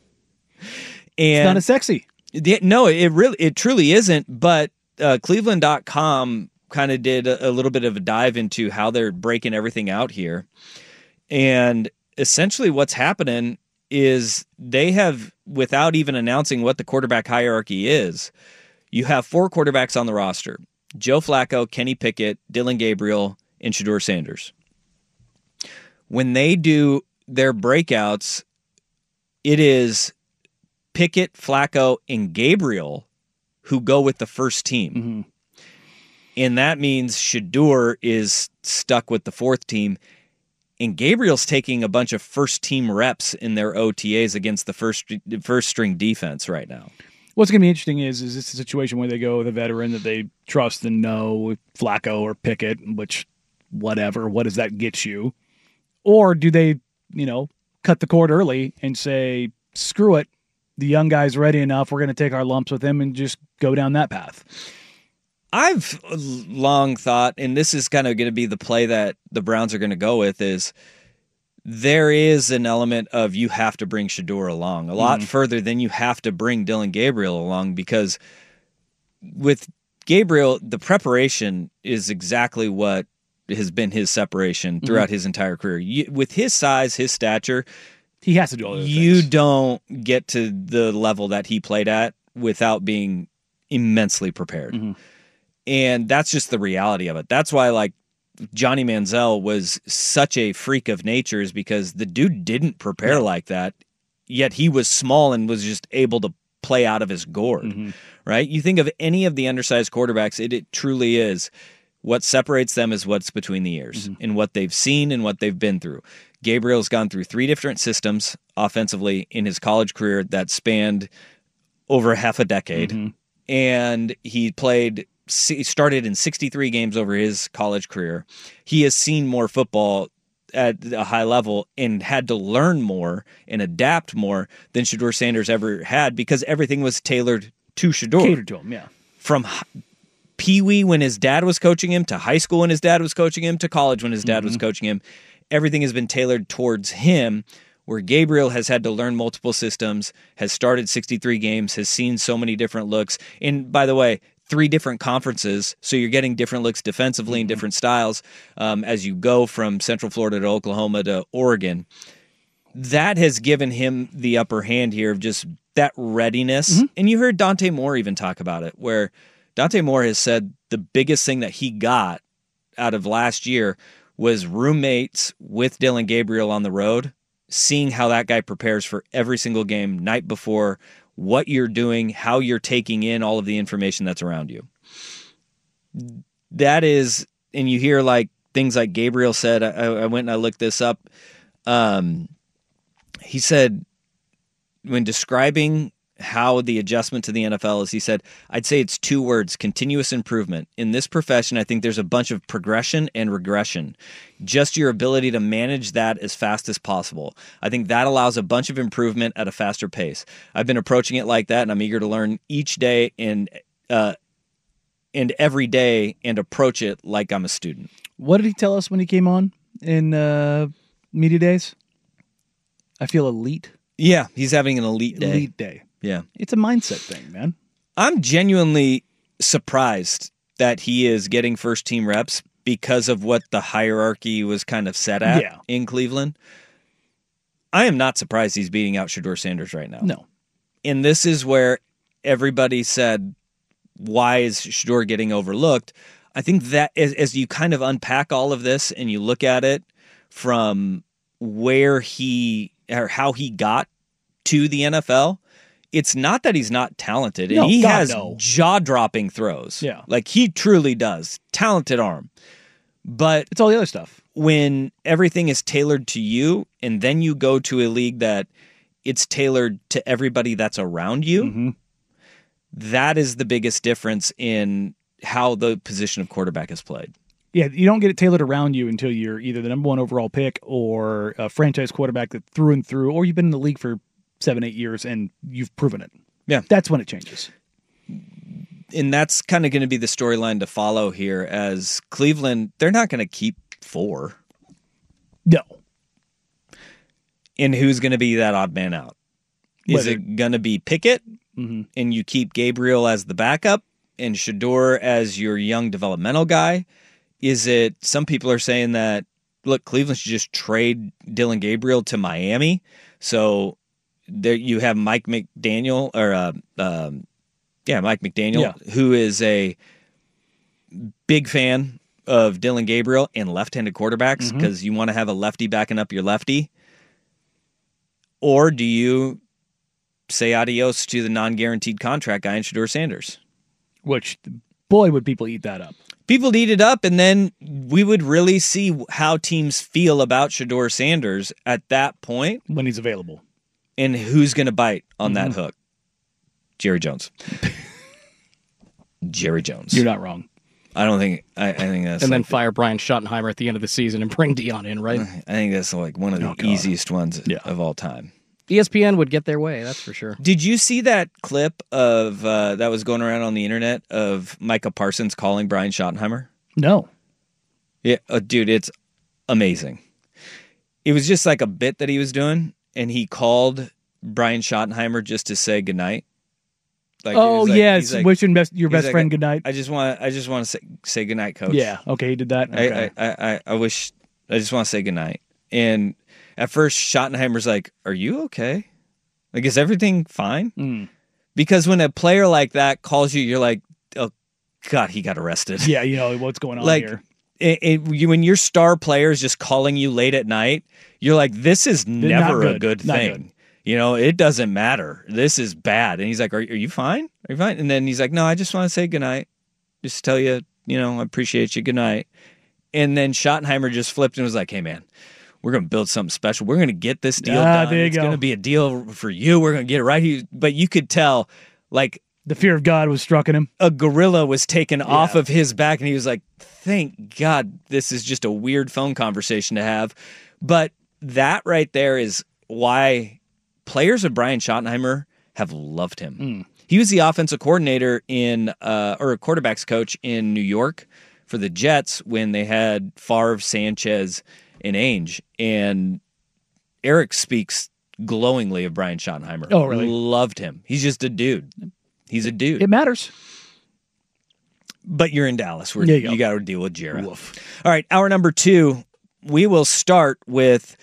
And It's not as sexy. the, no, it really, it truly isn't. But uh, Cleveland dot com kind of did a, a little bit of a dive into how they're breaking everything out here. And essentially what's happening is they have, without even announcing what the quarterback hierarchy is, you have four quarterbacks on the roster: Joe Flacco, Kenny Pickett, Dylan Gabriel, and Shedeur Sanders. When they do their breakouts, it is Pickett, Flacco, and Gabriel who go with the first team. Mm-hmm. And that means Shedeur is stuck with the fourth team. And Gabriel's taking a bunch of first-team reps in their O T As against the first first-string defense right now. What's going to be interesting is, is this a situation where they go with a veteran that they trust and know, Flacco or Pickett, which, whatever, what does that get you? Or do they, you know, cut the cord early and say, screw it, the young guy's ready enough, we're going to take our lumps with him and just go down that path? I've long thought, and this is kind of going to be the play that the Browns are going to go with, is there is an element of you have to bring Shedeur along a lot mm-hmm. further than you have to bring Dillon Gabriel along, because with Gabriel, the preparation is exactly what has been his separation throughout mm-hmm. his entire career. You, with his size, his stature, he has to do all those you things. Don't get to the level that he played at without being immensely prepared. Mm-hmm. And that's just the reality of it. That's why, like, Johnny Manziel was such a freak of nature, is because the dude didn't prepare yeah. like that, yet he was small and was just able to play out of his gourd, mm-hmm. right? You think of any of the undersized quarterbacks, it, it truly is. What separates them is what's between the ears mm-hmm. and what they've seen and what they've been through. Gabriel's gone through three different systems offensively in his college career that spanned over half a decade, mm-hmm. and he played... He started in sixty-three games over his college career. He has seen more football at a high level and had to learn more and adapt more than Shedeur Sanders ever had, because everything was tailored to Shedeur. Catered to him, yeah. From Pee-wee when his dad was coaching him, to high school when his dad was coaching him, to college when his dad mm-hmm. was coaching him. Everything has been tailored towards him, where Gabriel has had to learn multiple systems, has started sixty-three games, has seen so many different looks. And by the way, three different conferences, so you're getting different looks defensively and different styles um, as you go from Central Florida to Oklahoma to Oregon. That has given him the upper hand here of just that readiness. Mm-hmm. And you heard Dante Moore even talk about it, where Dante Moore has said the biggest thing that he got out of last year was roommates with Dillon Gabriel on the road, seeing how that guy prepares for every single game night before, what you're doing, how you're taking in all of the information that's around you. That is, and you hear like things like Gabriel said, I, I went and I looked this up. Um, he said, when describing how the adjustment to the N F L is, he said, I'd say it's two words: continuous improvement. In this profession, I think there's a bunch of progression and regression. Just your ability to manage that as fast as possible. I think that allows a bunch of improvement at a faster pace. I've been approaching it like that, and I'm eager to learn each day and uh, and every day and approach it like I'm a student. What did he tell us when he came on in uh, Media Days? I feel elite. Yeah, he's having an elite day. Elite day. Yeah. It's a mindset thing, man. I'm genuinely surprised that he is getting first team reps because of what the hierarchy was kind of set at yeah. in Cleveland. I am not surprised he's beating out Shedeur Sanders right now. No. And this is where everybody said, why is Shedeur getting overlooked? I think that as, as you kind of unpack all of this and you look at it from where he or how he got to the N F L, it's not that he's not talented. No, and he God, has no. jaw-dropping throws. Yeah. Like, he truly does. Talented arm. But it's all the other stuff. When everything is tailored to you, and then you go to a league that it's tailored to everybody that's around you, mm-hmm. that is the biggest difference in how the position of quarterback is played. Yeah, you don't get it tailored around you until you're either the number one overall pick or a franchise quarterback that through and through, or you've been in the league for seven, eight years and you've proven it. Yeah. That's when it changes. And that's kind of going to be the storyline to follow here, as Cleveland, they're not going to keep four. No. And who's going to be that odd man out? Is Whether, it going to be Pickett mm-hmm. and you keep Gabriel as the backup and Shedeur as your young developmental guy? Is it, some people are saying that, look, Cleveland should just trade Dillon Gabriel to Miami. So there you have Mike McDaniel, or uh, um, yeah, Mike McDaniel, yeah. who is a big fan of Dylan Gabriel and left-handed quarterbacks because mm-hmm. you want to have a lefty backing up your lefty? Or do you say adios to the non-guaranteed contract guy in Shedeur Sanders? Which, boy, would people eat that up. People eat it up, and then we would really see how teams feel about Shedeur Sanders at that point. When he's available. And who's going to bite on mm-hmm. that hook? Jerry Jones. Jerry Jones. You're not wrong. I don't think, I, I think that's... And like then fire the, Brian Schottenheimer at the end of the season and bring Dion in, right? I think that's like one of the oh, easiest ones yeah. of all time. E S P N would get their way, that's for sure. Did you see that clip of uh, that was going around on the internet of Micah Parsons calling Brian Schottenheimer? No. Yeah, uh, dude, it's amazing. It was just like a bit that he was doing, and he called Brian Schottenheimer just to say goodnight. Like, oh like, yes, like, wishing best, your best like, friend goodnight. I just want, I just want to say, say goodnight, coach. Yeah, okay, he did that. Okay. I, I, I, I wish, I just want to say goodnight. And at first, Schottenheimer's like, "Are you okay? Like, is everything fine?" Mm. Because when a player like that calls you, you're like, "Oh God, he got arrested." Yeah, you know what's going on like, here. It, it, you, when your star player is just calling you late at night, you're like, "This is never good. a good Not thing." Good. You know, it doesn't matter. This is bad. And he's like, are, are you fine? Are you fine? And then he's like, no, I just want to say goodnight. Just tell you, you know, I appreciate you. Good night. And then Schottenheimer just flipped and was like, hey, man, we're going to build something special. We're going to get this deal ah, done. There you it's go. going to be a deal for you. We're going to get it right. He, but you could tell, like, the fear of God was struck in him. A gorilla was taken yeah. off of his back, and he was like, thank God this is just a weird phone conversation to have. But that right there is why players of Brian Schottenheimer have loved him. Mm. He was the offensive coordinator in, uh, or a quarterback's coach in New York for the Jets when they had Favre, Sanchez, and Ainge. And Eric speaks glowingly of Brian Schottenheimer. Oh, really? Loved him. He's just a dude. He's a dude. It matters. But you're in Dallas. Where you you go. got to deal with Jera. All right, hour number two, we will start with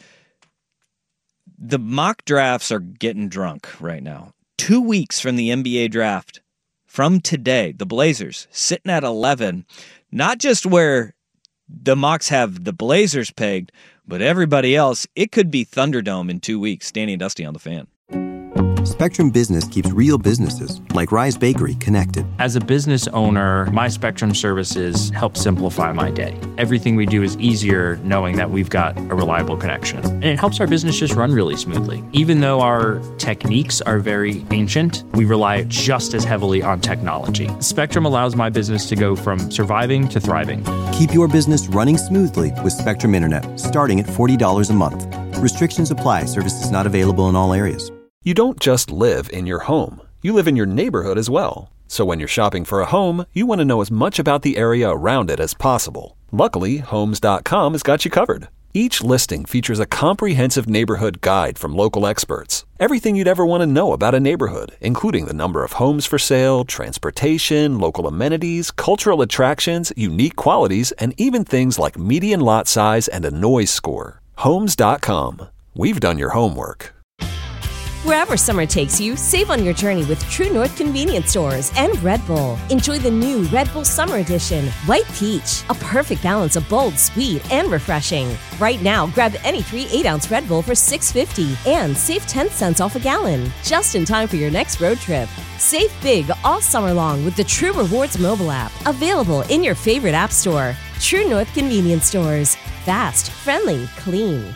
the mock drafts are getting drunk right now. Two weeks from the N B A draft, from today, the Blazers sitting at eleven, not just where the mocks have the Blazers pegged, but everybody else. It could be Thunderdome in two weeks. Danny and Dusty on the Fan. Spectrum Business keeps real businesses, like Rise Bakery, connected. As a business owner, my Spectrum services help simplify my day. Everything we do is easier knowing that we've got a reliable connection. And it helps our business just run really smoothly. Even though our techniques are very ancient, we rely just as heavily on technology. Spectrum allows my business to go from surviving to thriving. Keep your business running smoothly with Spectrum Internet, starting at forty dollars a month. Restrictions apply. Services not available in all areas. You don't just live in your home. You live in your neighborhood as well. So when you're shopping for a home, you want to know as much about the area around it as possible. Luckily, Homes dot com has got you covered. Each listing features a comprehensive neighborhood guide from local experts. Everything you'd ever want to know about a neighborhood, including the number of homes for sale, transportation, local amenities, cultural attractions, unique qualities, and even things like median lot size and a noise score. Homes dot com. We've done your homework. Wherever summer takes you, save on your journey with True North Convenience Stores and Red Bull. Enjoy the new Red Bull Summer Edition, White Peach, a perfect balance of bold, sweet, and refreshing. Right now, grab any three eight-ounce Red Bull for six fifty and save ten cents off a gallon, just in time for your next road trip. Save big all summer long with the True Rewards mobile app, available in your favorite app store. True North Convenience Stores. Fast, friendly, clean.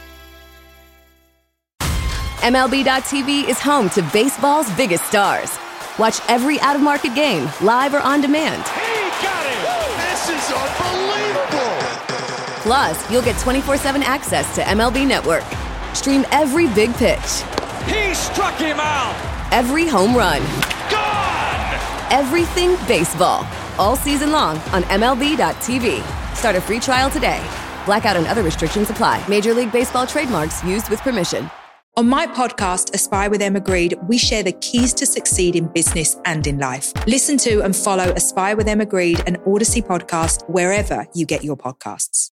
M L B dot T V is home to baseball's biggest stars. Watch every out-of-market game, live or on demand. He got it! This is unbelievable! Plus, you'll get twenty-four seven access to M L B Network. Stream every big pitch. He struck him out! Every home run. Gone! Everything baseball. All season long on M L B dot T V. Start a free trial today. Blackout and other restrictions apply. Major League Baseball trademarks used with permission. On my podcast, Aspire with Emma Greed, we share the keys to succeed in business and in life. Listen to and follow Aspire with Emma Greed, an Odyssey podcast, wherever you get your podcasts.